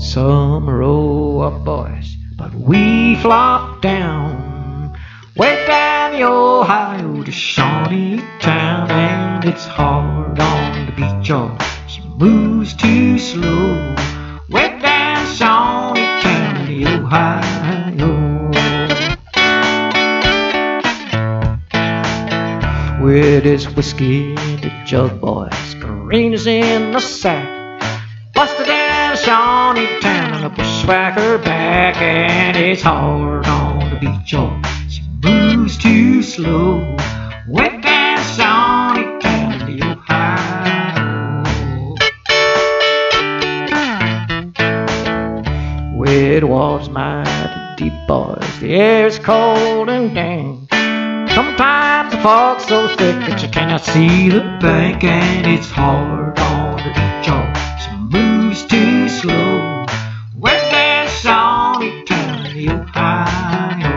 Some row up boys, but we flop down, way down the Ohio to Shawneetown, and it's hard on the beach, oh, she moves too slow, way down Shawneetown in the Ohio. With his whiskey in the jug, boys, careens in the sack, busted down Shawneetown on a bushwhacker back, and it's hard on the beach, oh, she moves too slow, way down Shawneetown in the Ohio. Where the water's mighty deep, boys, the air's cold and dank. Sometimes the fog's so thick that you cannot see the bank, and it's hard on the beach, oh, she moves too slow, way down Shawneetown in the Ohio.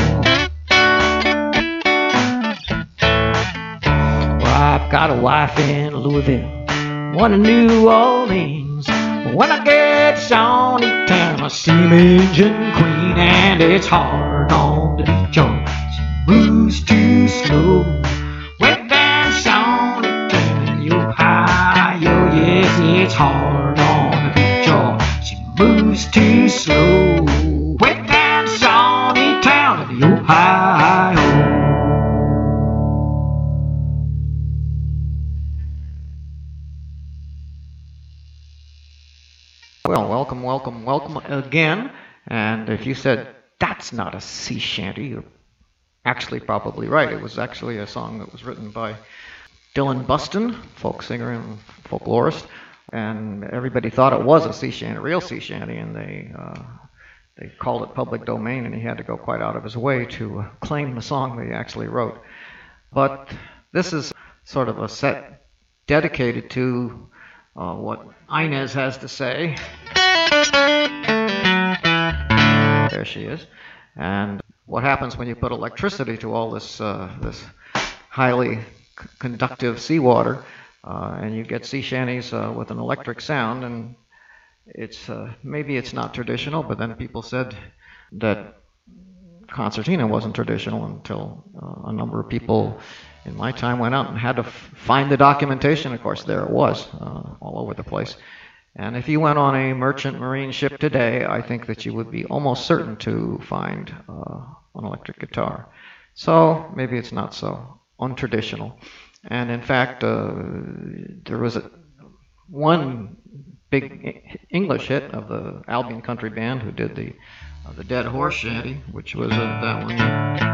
Well, I've got a wife in Louisville, one in New Orleans, but when I get to Shawneetown I see me Injun Queen, and it's hard on the beach, oh, moves too slow, way down Shawneetown in the Ohio. Yes, it's hard on the beach, oh, she moves too slow, way down Shawneetown in the Ohio. Well, welcome again. And if you said that's not a sea shanty, you're actually probably right. It was actually a song that was written by Dylan Buston, folk singer and folklorist, and everybody thought it was a sea shanty, a real sea shanty, and they called it public domain, and he had to go quite out of his way to claim the song that he actually wrote. But this is sort of a set dedicated to what Inez has to say. There she is. And what happens when you put electricity to all this highly conductive seawater, and you get sea shanties with an electric sound, and it's maybe it's not traditional, but then people said that concertina wasn't traditional until a number of people in my time went out and had to find the documentation. Of course, there it was, all over the place. And if you went on a merchant marine ship today, I think that you would be almost certain to find an electric guitar. So maybe it's not so untraditional. And in fact, there was one big English hit of the Albion Country Band who did the Dead Horse Shanty, which was that one.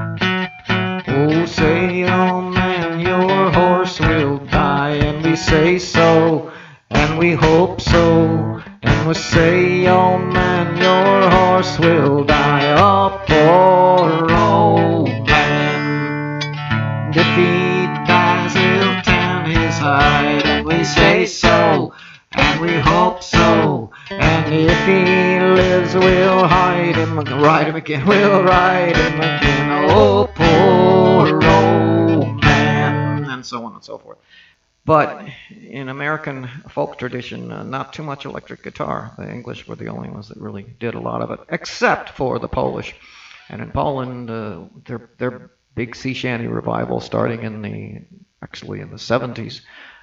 Oh, say, oh man, your horse will die, and we say so, and we hope so, and we say, oh man, your horse will die, oh poor old man. And if he dies, he'll tan his hide, and we say so, and we hope so, and if he lives, we'll ride him again, we'll ride him again, oh poor old man, and so on and so forth. But in American folk tradition, not too much electric guitar. The English were the only ones that really did a lot of it, except for the Polish. And in Poland, their big sea shanty revival starting in the 70s,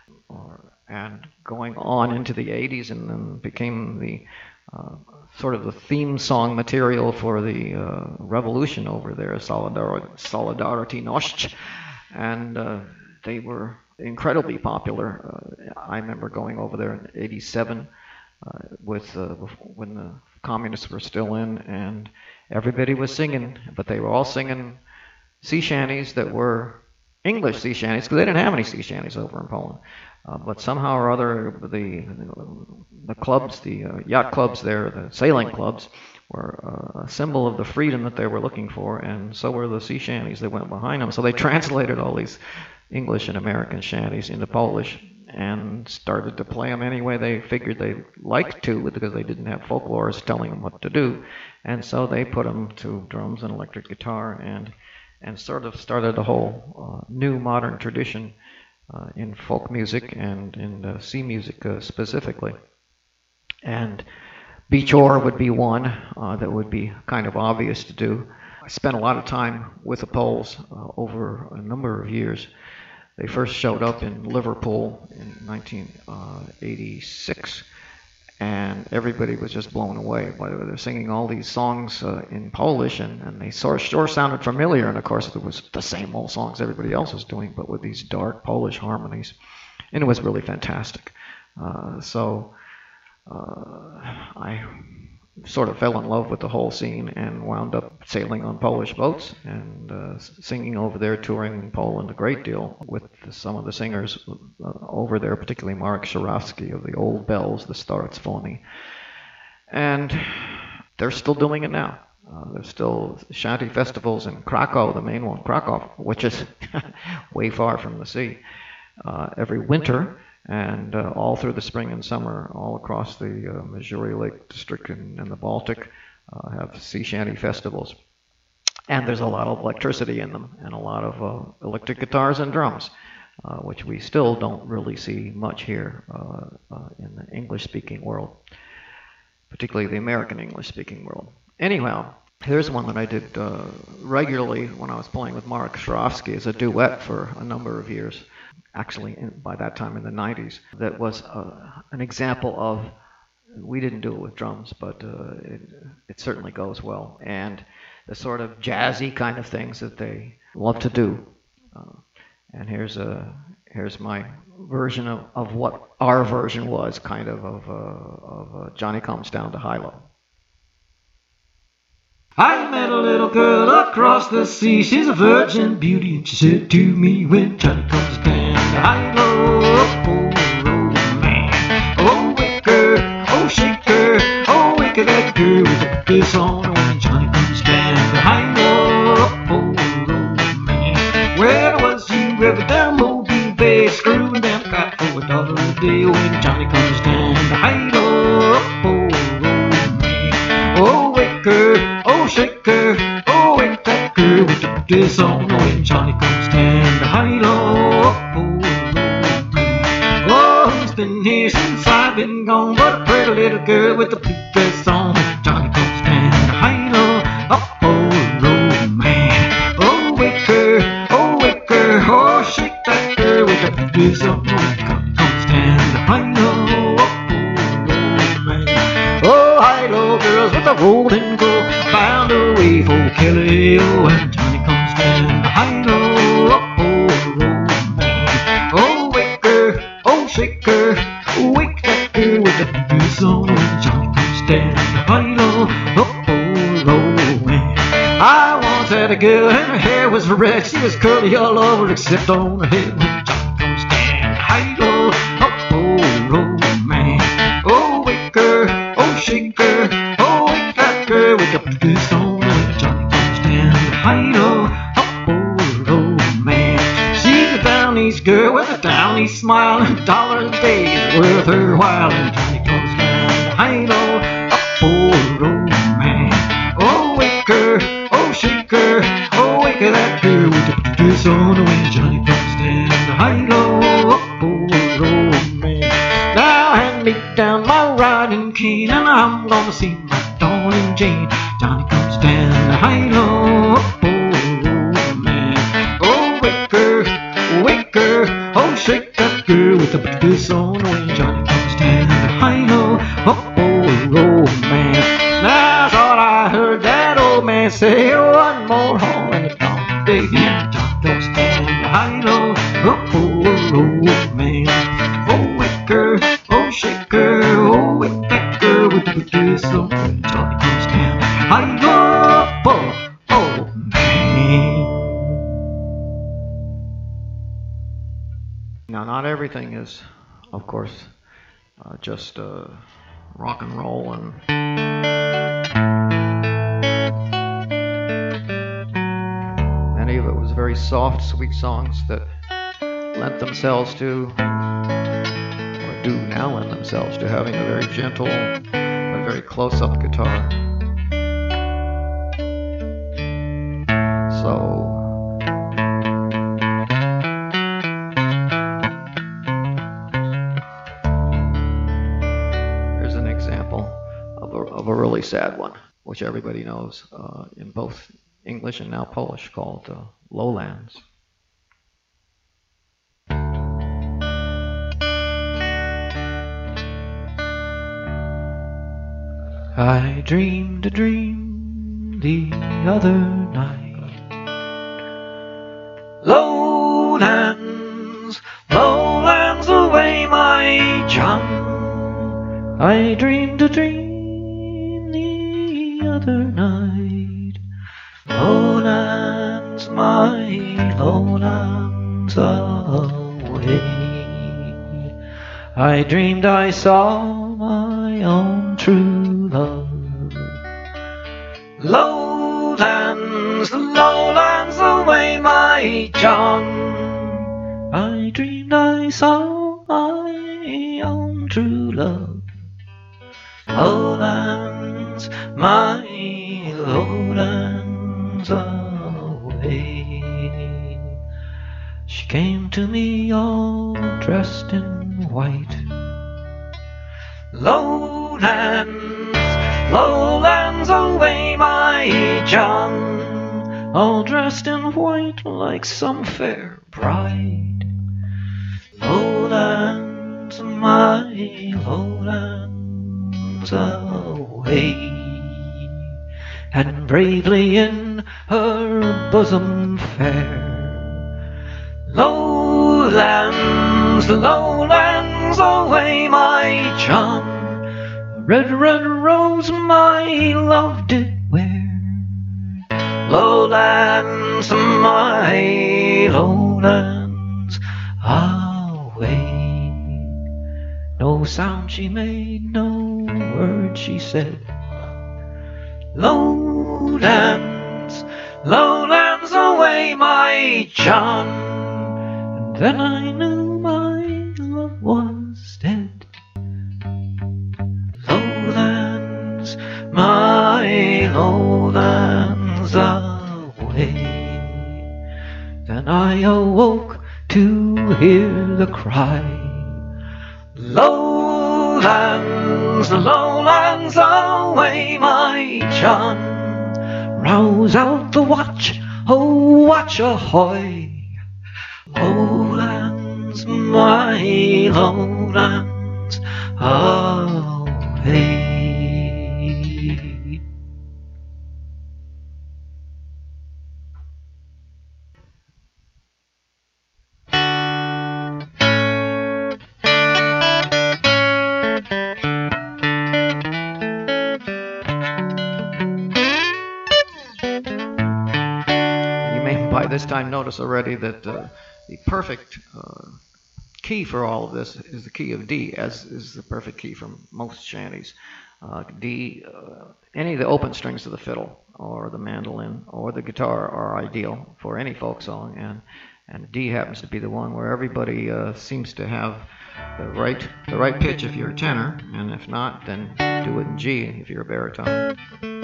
and going on into the 80s, and then became the sort of the theme song material for the revolution over there, Solidarity Nosh, and they were incredibly popular. I remember going over there in '87 when the communists were still in, and everybody was singing, but they were all singing sea shanties that were English sea shanties, because they didn't have any sea shanties over in Poland. But somehow or other, the clubs, the yacht clubs there, the sailing clubs, were a symbol of the freedom that they were looking for, and so were the sea shanties that went behind them. So they translated all these English and American shanties into Polish and started to play them any way they figured they liked to, because they didn't have folklorists telling them what to do. And so they put them to drums and electric guitar, and sort of started a whole new modern tradition in folk music and in sea music specifically. And Beach-Or would be one that would be kind of obvious to do. I spent a lot of time with the Poles over a number of years. They first showed up in Liverpool in 1986, and everybody was just blown away by they're singing all these songs in Polish, and they sure sounded familiar. And of course, it was the same old songs everybody else was doing, but with these dark Polish harmonies, and it was really fantastic. I sort of fell in love with the whole scene and wound up sailing on Polish boats and singing over there, touring in Poland a great deal with some of the singers over there, particularly Marek Szurawski of the Old Bells, the Starost Phony. And they're still doing it now. There's still shanty festivals in Krakow, the main one, Krakow, which is way far from the sea, every winter. And all through the spring and summer, all across the Missouri Lake District and the Baltic, have sea shanty festivals. And there's a lot of electricity in them, and a lot of electric guitars and drums, which we still don't really see much here in the English-speaking world, particularly the American English-speaking world. Anyhow, here's one that I did regularly when I was playing with Marek Szurawski as a duet for a number of years. Actually, by that time in the 90s, that was an example of, we didn't do it with drums, but it certainly goes well. And the sort of jazzy kind of things that they love to do. And here's my version of what our version was, kind of Johnny Comes Down to High-Low. I met a little girl across the sea. She's a virgin beauty, and she said to me, when Johnny comes down to high-low, oh, man, oh, wake her, oh, shake her, oh, wake her, that girl with a kiss on her. When Johnny comes down to high-low, oh, man, where was you ever down Mobile Bay, screwing down the cot for $1 a day? When Johnny comes down to high-low, oh, man, oh, wake her, oh, shake her, oh, wake that girl with the kiss on her. When Johnny comes down to high-low, oh, he's been here since I've been gone, but a pretty little girl with a blue dress on. When Johnny comes down to high-low, oh, man, oh, wake her, oh, shake that girl with the blue dress on. When Johnny comes down to high-low, man, oh, high-low girls with the golden glow, bound away for Kelly, oh, and Johnny comes down to high-low, man, oh, wake her, oh, shake her, oh, wake that girl with the blues on. When Johnny comes down to high-low, man. I once had a girl and her hair was red, she was curly all over except on her head. When Johnny comes down to high-low, man, oh, wake her, oh, shake her, oh, wake that girl with the blues on. When Johnny comes down to high-low, man. She's a down east girl with a down east smile, and $1 a day is worth her while. And Johnny comes down to high-low, man, oh, wake her, oh, shake her, oh, wake her, that girl with the blues on. When Johnny comes down to high-low, man. Now hand me down my riding cane, and I'm gonna see my darling Jane. Johnny comes down to high-low, man, oh, wake her, oh, shake that girl with the blues on. When Johnny comes down to high-low, man. Now I thought I heard that old man say, one more hole in the donkey, baby, and Johnny comes down to high-low, man, oh, wake her, oh, shake her, oh, wake that girl with the blues on. When Johnny comes down to high-low, man. Now, not everything is, of course, just rock and roll and many of it was very soft, sweet songs that lent themselves to, or do now lend themselves to, having a very gentle but very close-up guitar. So of a really sad one, which everybody knows in both English and now Polish, called Lowlands. I dreamed a dream the other night. Lowlands, lowlands away, my John. I dreamed a dream the other night. Lowlands, my lowlands away. I dreamed I saw my own true love. Lowlands, lowlands away, my John. I dreamed I saw my own true love. Lowlands, my lowlands away. She came to me all dressed in white. Lowlands, lowlands away, my John. All dressed in white like some fair bride. Lowlands, my lowlands away. And bravely in her bosom fair. Lowlands, lowlands away, my John. A red, red rose my love did wear. Lowlands, my lowlands away. No sound she made, no word she said. Lowlands, lowlands away, my John. And then I knew my love was dead. Lowlands, my lowlands away. Then I awoke to hear the cry. Lowlands, lowlands away, my John. Rouse out the watch, oh watch ahoy. Lowlands, my lowlands away. By this time notice already that the perfect key for all of this is the key of D, as is the perfect key for most shanties. D, any of the open strings of the fiddle or the mandolin or the guitar are ideal for any folk song, and D happens to be the one where everybody seems to have the right pitch if you're a tenor, and if not, then do it in G if you're a baritone.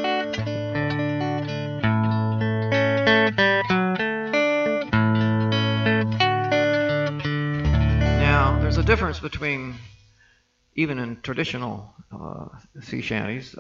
There's a difference between, even in traditional sea shanties,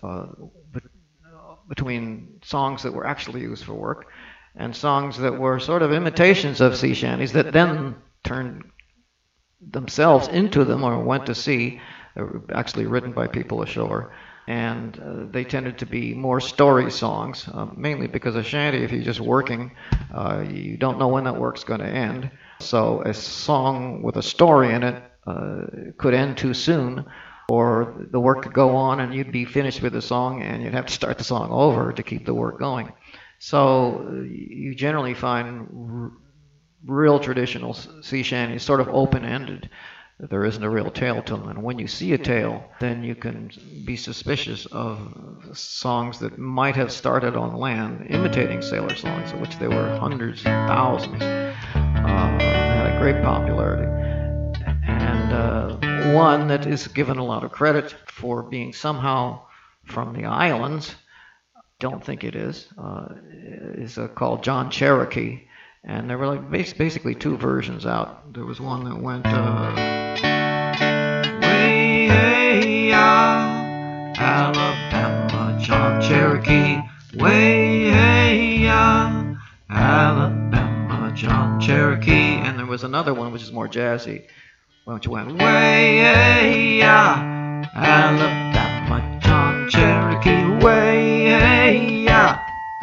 between songs that were actually used for work and songs that were sort of imitations of sea shanties that then turned themselves into them or went to sea. They were actually written by people ashore. And they tended to be more story songs, mainly because a shanty, if you're just working, you don't know when that work's going to end. So a song with a story in it could end too soon, or the work could go on and you'd be finished with the song and you'd have to start the song over to keep the work going. So you generally find real traditional sea shanties sort of open-ended. There isn't a real tale to them. And when you see a tale, then you can be suspicious of songs that might have started on land, imitating sailor songs, of which there were hundreds and thousands. Had a great popularity. And one that is given a lot of credit for being somehow from the islands, don't think it is called John Cherokee. And there were like basically two versions out. There was one that went way out, Alabama. John Cherokee, way, hey, ya, Alabama, John Cherokee. And there was another one which is more jazzy, which went Way, hey, ya, Alabama, John Cherokee, way, hey, ya,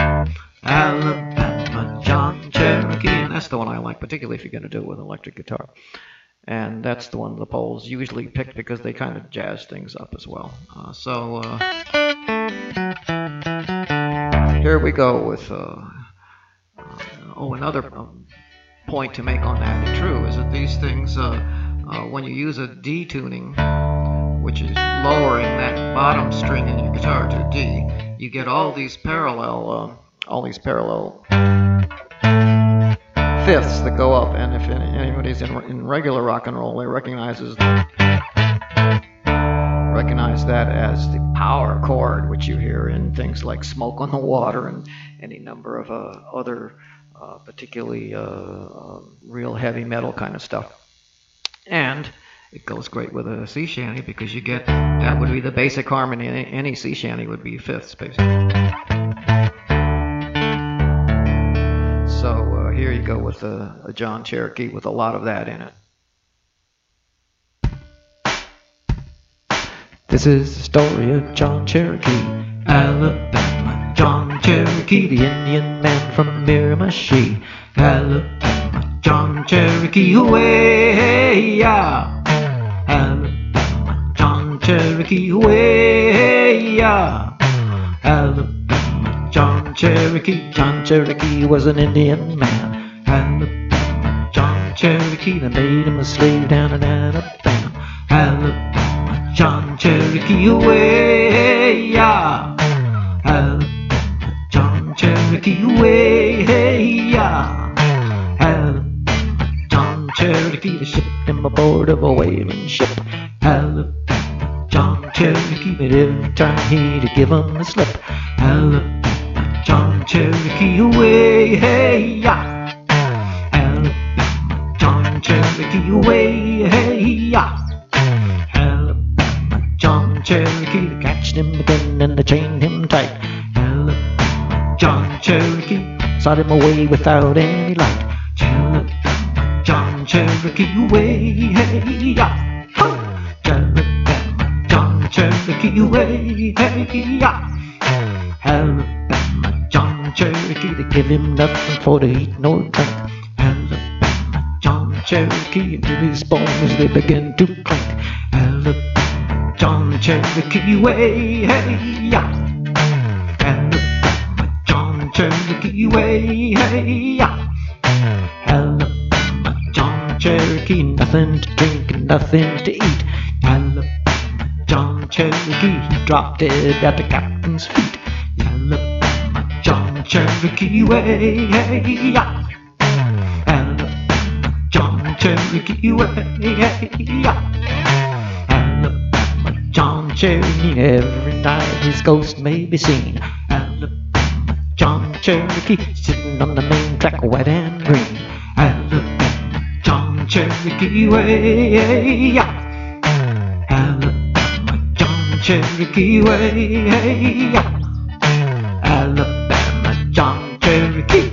Alabama, John Cherokee. and that's the one I like, particularly if you're going to do it with an electric guitar. And that's the one the Poles usually pick because they kind of jazz things up as well. Here we go with another point to make on that true is that these things, when you use a D tuning, which is lowering that bottom string in your guitar to D, you get all these parallel fifths that go up. And if anybody's in regular rock and roll, they recognize that as the power chord, which you hear in things like Smoke on the Water and any number of other particularly real heavy metal kind of stuff. And it goes great with a sea shanty because you get, that would be the basic harmony. Any sea shanty would be fifths, basically. So here you go with a John Cherokee with a lot of that in it. This is the story of John Cherokee, Alabama, John Cherokee, the Indian man from Miramichi, Alabama, John Cherokee, way-ya, Alabama, John Cherokee, way-ya, Alabama, John Cherokee. John Cherokee was an Indian man, Alabama, John Cherokee, they made him a slave down in Alabama, Alabama, John Cherokee, way-ya, Alabama, John Cherokee, way-ya, Alabama, John Cherokee. They shipped him aboard of a whaling ship, Alabama, John Cherokee, but every time he'd give him the slip, Alabama, John Cherokee, way-ya, Alabama, John Cherokee, way-ya, John Cherokee. They catched him again and they chained him tight, Alabama, John Cherokee, sawed him away without any light, Alabama, John Cherokee, way-ya, Alabama, John Cherokee, way-ya, Alabama, John Cherokee. They give him nothing for to eat nor drink, Alabama, John Cherokee, until his bones they begin to clink, Alabama, John Cherokee, way-ya, Alabama, John Cherokee, way-ya, Alabama, John Cherokee. Nothing to drink and nothing to eat, Alabama, John Cherokee. He dropped dead at the captain's feet, Alabama, John Cherokee, way-ya, Alabama, John Cherokee, way-ya, John Cherokee. Every night his ghost may be seen, Alabama, John Cherokee, sitting on the main track, white and green, Alabama, John Cherokee, way-ya, Alabama, John Cherokee, way-ya, Alabama, John Cherokee.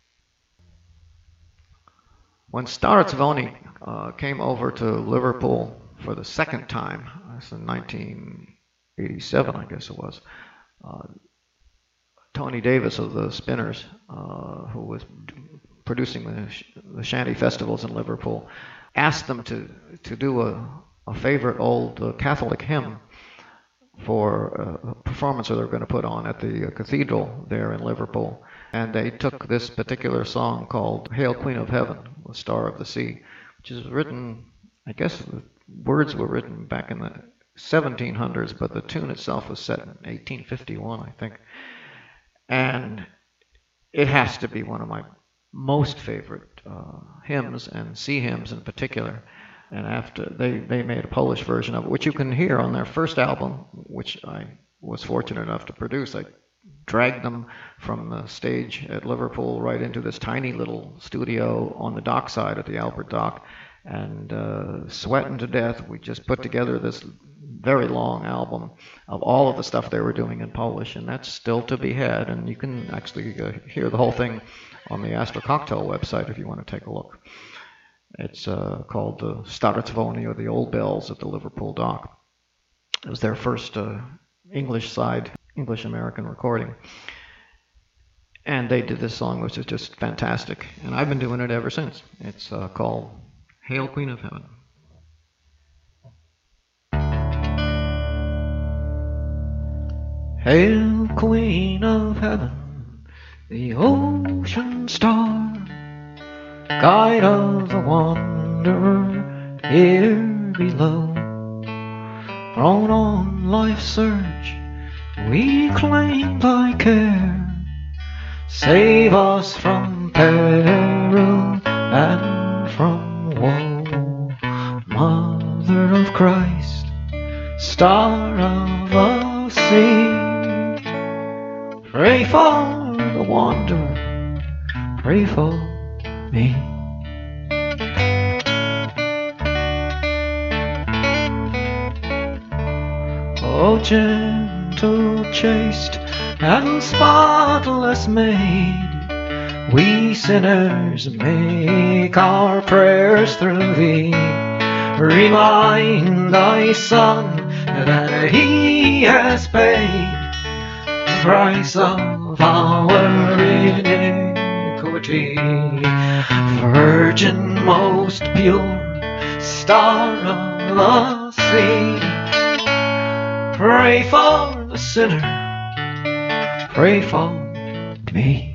When Star Zvoni came over to Liverpool for the second time, that's in 1987, I guess it was, Tony Davis of the Spinners, who was producing the shanty festivals in Liverpool, asked them to do a favorite old Catholic hymn for a performance that they were going to put on at the cathedral there in Liverpool. And they took this particular song called Hail Queen of Heaven, the Star of the Sea, which is written, I guess the words were written back in the 1700s, but the tune itself was set in 1851, I think. And it has to be one of my most favorite hymns, and sea hymns in particular. And after they made a Polish version of it, which you can hear on their first album, which I was fortunate enough to produce. I dragged them from the stage at Liverpool right into this tiny little studio on the dockside at the Albert Dock, and sweating to death, we just put together this very long album of all of the stuff they were doing in Polish, and that's still to be had. And you can actually hear the whole thing on the Astor Cocktail website if you want to take a look. It's called the Stare Dzwony, or the Old Bells at the Liverpool Dock. It was their first English side, English-American recording. And they did this song, which is just fantastic. And I've been doing it ever since. It's called Hail Queen of Heaven. Hail Queen of Heaven, the ocean star, guide of the wanderer here below. Thrown on life's surge, we claim thy care. Save us from peril and from woe. Mother of Christ, Star of the sea, pray for the wanderer, pray for me. O gentle, chaste, and spotless maid, we sinners make our prayers through thee. Remind thy Son that he has paid the price of our iniquity. Virgin most pure, Star of the sea, pray for the sinner, pray for me.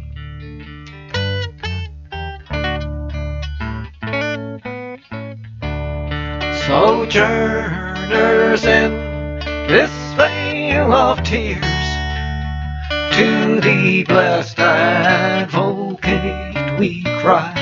Sojourners in this vale of tears, to the blessed Advocate we cry.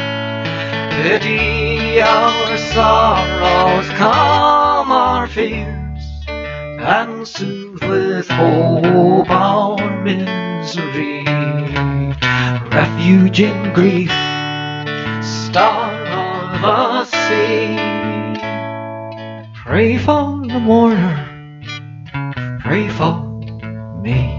Pity our sorrows, calm our fears, and soothe with hope our misery. Refuge in grief, Star of the sea, pray for the mourner, pray for me.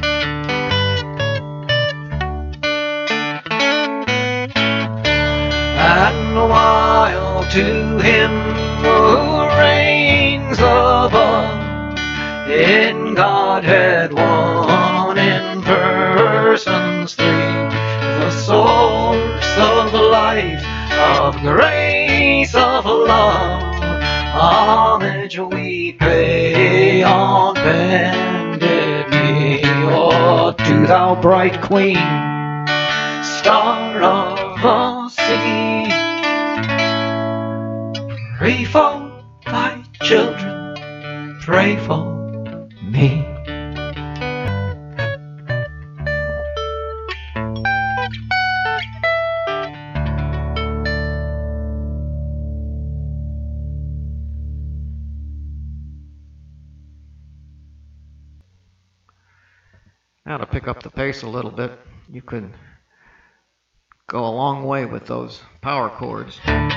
And while to him who reigns above, in Godhead one, in persons three, the source of life, of grace, of love, homage we pay on bended knee. Oh, to thou bright Queen, Star of the sea, pray for thy children, pray for me. Now, to pick up the pace a little bit, you could go a long way with those power chords.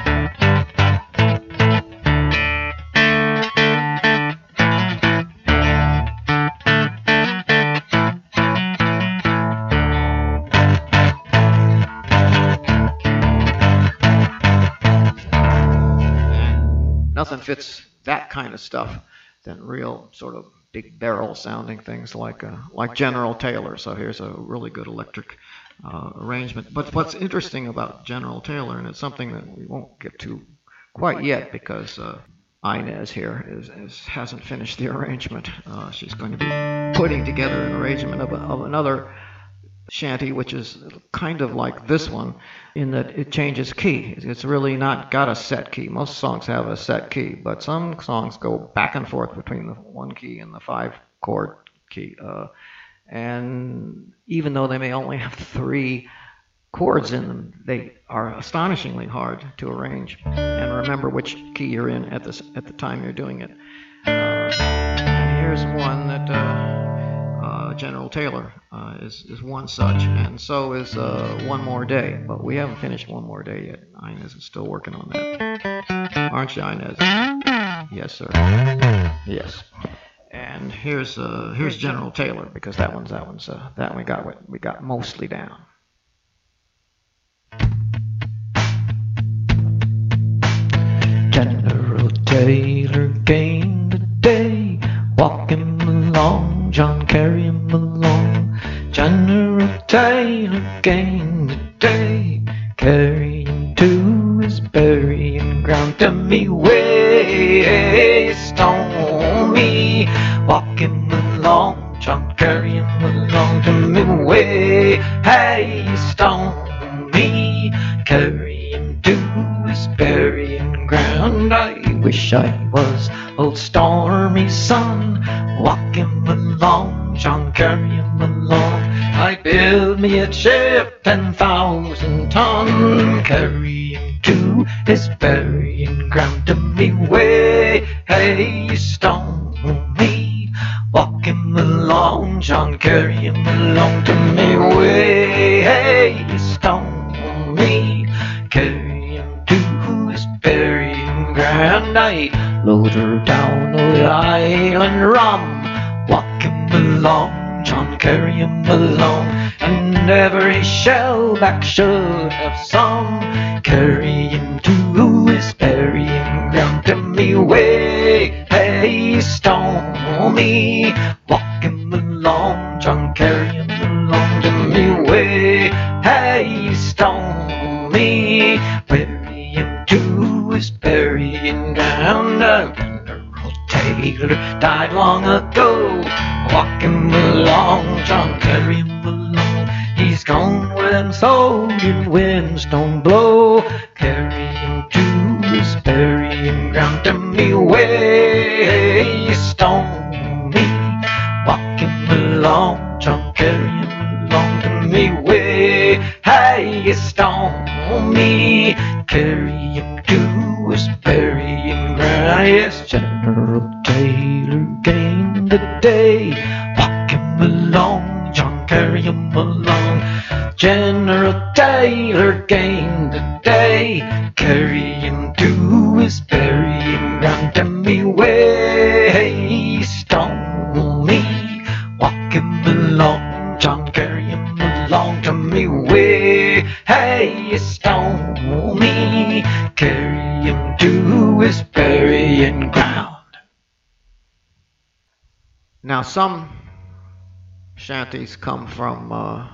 Nothing fits that kind of stuff than real sort of big barrel sounding things like General Taylor. So here's a really good electric arrangement. But what's interesting about General Taylor, and it's something that we won't get to quite yet because Inez here hasn't finished the arrangement. She's going to be putting together an arrangement of another shanty, which is kind of like this one in that it changes key. It's really not got a set key. Most songs have a set key, but some songs go back and forth between the one key and the 5-chord key. And even though they may only have 3 chords in them, they are astonishingly hard to arrange and remember which key you're in at the time you're doing it. And here's one that General Taylor is one such, and so is One More Day, but we haven't finished One More Day yet. Inez is still working on that. Aren't you, Inez? Yes, sir. Yes. And here's General Taylor, because that one we got mostly down. General Taylor gained the day, walking along, John carry him along. General Taylor gained the day, carry him to his burying ground. Tell me way, stone me, walking along, John carry him along. Tell me way, hey, stone me, carry him to his burying ground. I wish I was old Stormy Sun, walking along, John carry him along. I build me a ship 10,000 ton, carry him to his burying ground. To me way, hey, stone me, walking along, John carry him along. To me way, hey, stone me, carry him to his burying ground. I load her down with island rum, walking along, John carry him along. And every shellback should have some, carry him to his burying ground. To me way, hey, stone me, walking along, John carry him along. To me way, hey, stone me, bury him to his burying ground. General Taylor died long ago, walking along, John carry him along. He's gone where them soldier winds don't blow, carry him to his burying ground. To me way, stone me, walking along, John carry him along. To me way, hey, stone me, carry him to his burying ground. Yes, General Taylor gained the day, walking along, John carry him along. General Taylor gained the day, carry him to his burying ground. To me way, stone me, walking along, John carry him along. To me way, hey, stone me, carry him to his burying ground. Now, some shanties come from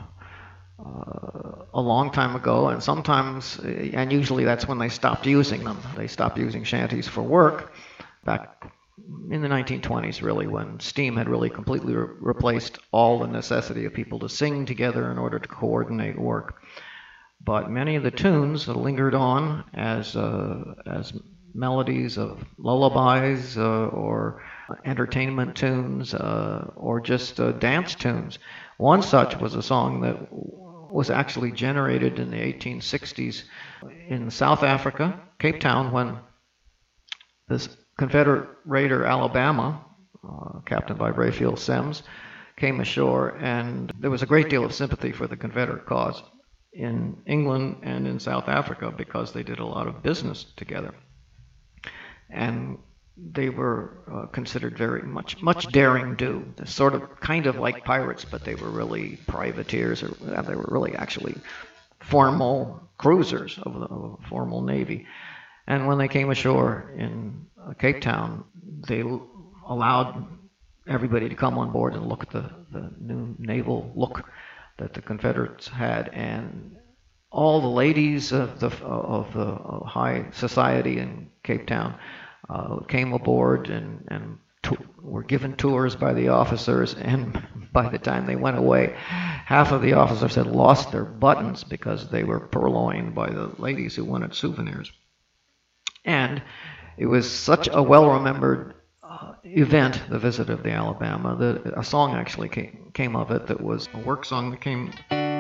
a long time ago, and sometimes, and usually that's when they stopped using them. They stopped using shanties for work back in the 1920s, really, when steam had really completely replaced all the necessity of people to sing together in order to coordinate work. But many of the tunes lingered on as melodies of lullabies or entertainment tunes or just dance tunes. One such was a song that was actually generated in the 1860s in South Africa, Cape Town, when this Confederate raider Alabama, captained by Rayfield Semmes, came ashore, and there was a great deal of sympathy for the Confederate cause in England and in South Africa because they did a lot of business together. And they were considered very much daring do, sort of kind of like pirates, but they were really privateers, or they were really actually formal cruisers of the formal navy. And when they came ashore in Cape Town, they allowed everybody to come on board and look at the new naval look that the Confederates had, and all the ladies of the high society in Cape Town came aboard and were given tours by the officers, and by the time they went away, half of the officers had lost their buttons because they were purloined by the ladies who wanted souvenirs. And it was such a well-remembered event, the visit of the Alabama, that a song actually came of it that was a work song that came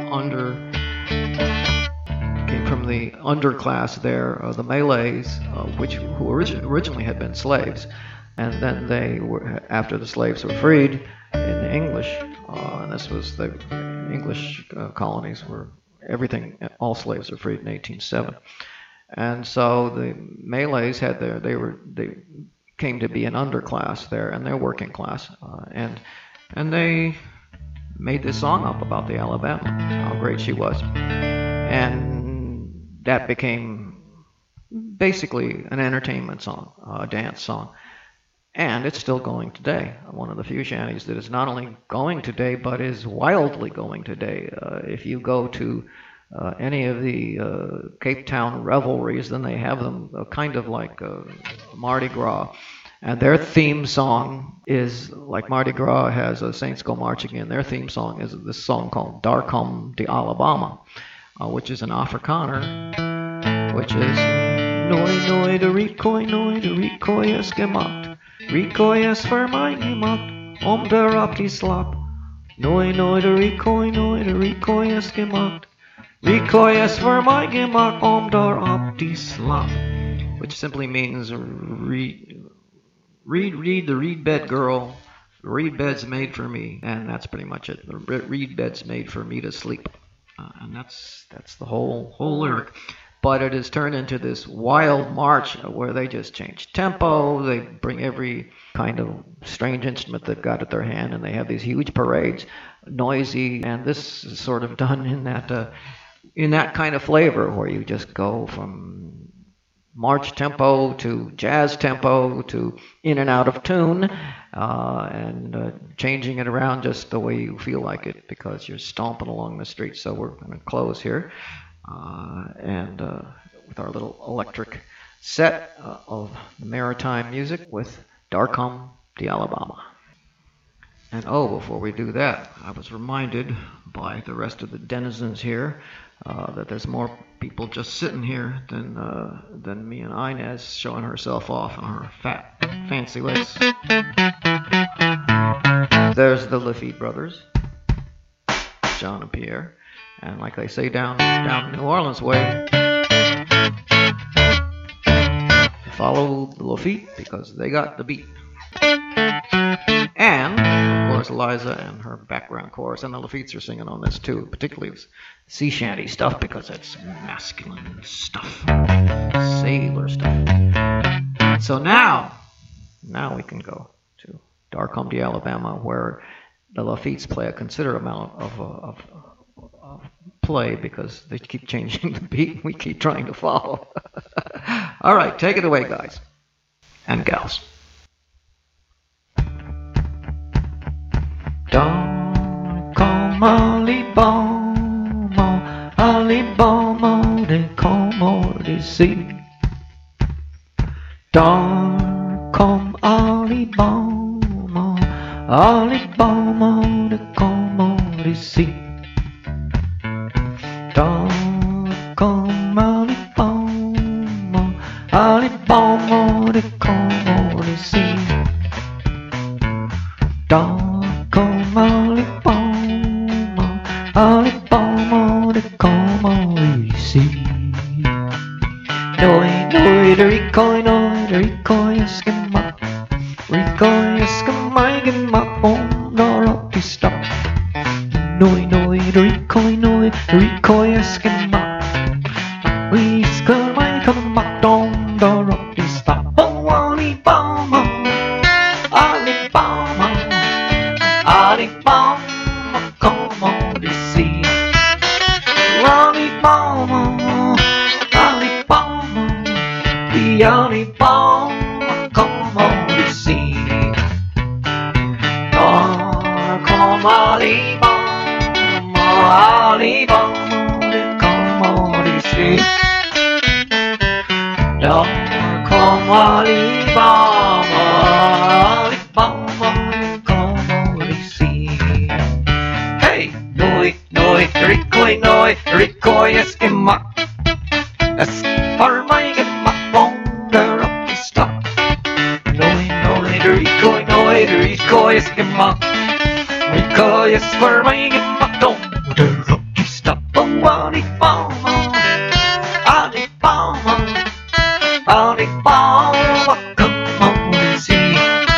from the underclass there, the Malays, who originally had been slaves, and then they were, after the slaves were freed in the English, and this was the English colonies where all slaves were freed in 1807. And so the Malays had they came to be an underclass there, and they're working class, and they made this song up about the Alabama, how great she was, and that became basically an entertainment song, a dance song. And it's still going today. One of the few shanties that is not only going today, but is wildly going today. If you go to any of the Cape Town revelries, then they have them kind of like Mardi Gras. And their theme song is, like Mardi Gras has Saints Go Marching In, their theme song is this song called Daar Kom die Alabama, which is an Afrikaner, which is Noi Noi de Rikoi is gemaakt. Rikoi is voor mij gemaakt, om daarop die slap. Noi Noi de Rikoi is gemaakt. Rikoi is voor mij gemaakt, om daarop die slap. Which simply means reed, the reed bed girl. The reed bed's made for me, and that's pretty much it. The reed bed's made for me to sleep, and that's the whole lyric. But it has turned into this wild march where they just change tempo. They bring every kind of strange instrument they've got at their hand, and they have these huge parades, noisy. And this is sort of done in that kind of flavor where you just go from march tempo to jazz tempo to in and out of tune, and changing it around just the way you feel like it because you're stomping along the street. So we're going to close here. And with our little electric set of maritime music with Daar Kom die Alabama. And before we do that, I was reminded by the rest of the denizens here that there's more people just sitting here than me and Inez showing herself off on her fat, fancy legs. There's the Lafitte brothers, John and Pierre. And like they say down New Orleans way, follow the Lafitte because they got the beat. And, of course, Eliza and her background chorus, and the Lafitte's are singing on this too, particularly sea shanty stuff because it's masculine stuff, sailor stuff. So now we can go to Daar Kom die Alabama, where the Lafitte's play a considerable amount of play because they keep changing the beat and we keep trying to follow. All right, take it away, guys and gals. Daar kom Alabama, de kom oor de zee. Daar kom Alabama, de kom oor de zee. Daar kom Alabama, de kom oor de zee. Daar kom Alabama, de kom oor de zee. Noi, noi, de rikoi is gemaakt. Rikoi is gemaakt, om daarop te stap. Noi, noi, de rikoi is gemaakt. Is gemaakt, om daarop te stap. Oh, Alabama, Alabama, Alabama, kom oor de zee. Alabama, Alabama, die Alabama, kom oor de zee. Daar kom Alabama, Alabama, kom oor de zee. Daar kom Alabama, Alabama, kom oor de zee. Hey, noi, noi, rikoi is gemaakt. Dat is voor mij gemaakt, om daarop te staan. Noi, noi, de rikoi is gemaakt. Rikoi is voor mij gemaakt, om daarop te staan. Oh, Alabama, Alabama, Alabama, kom oor de zee.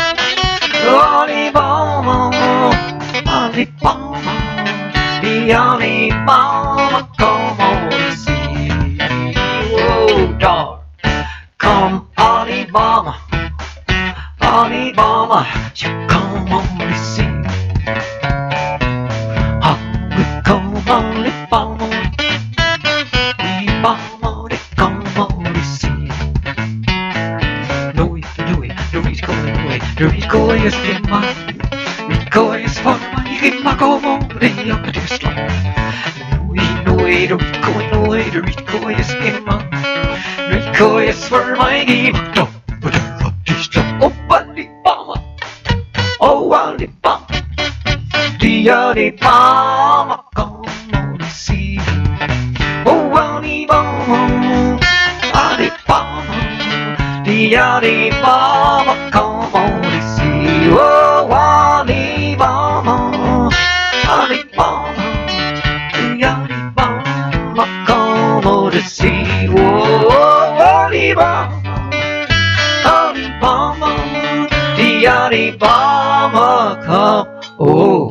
Alabama, Alabama, die Alabama, kom oor de zee. Oh, daar kom Alabama, Alibama, you come on to see. Come on, Alibama, Alibama, they come on to see. No, the Rico is in my, Rico is for my, in my como, they are the strong. No, the Rico is in my, Rico is for my game. Oh, Alibama, oh, Alibama, the Alibama, come on to see. Oh, Alibama, Alibama, the Alibama, come on to see. Oh, Alibama, Alibama, the Alibama, come on to see. Oh, Alibama, Alibama, the Alibama, come on.